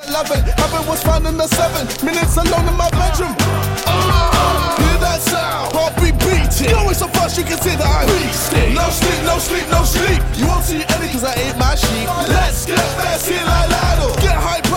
11, heaven was found in the 7 minutes alone in my bedroom. Hear that sound? Heartbeat beating. You always so fast you can see that I'm beasting. No sleep, no sleep, no sleep. You won't see any cause I ate my sheep. Let's get messy like Lado. Get hype.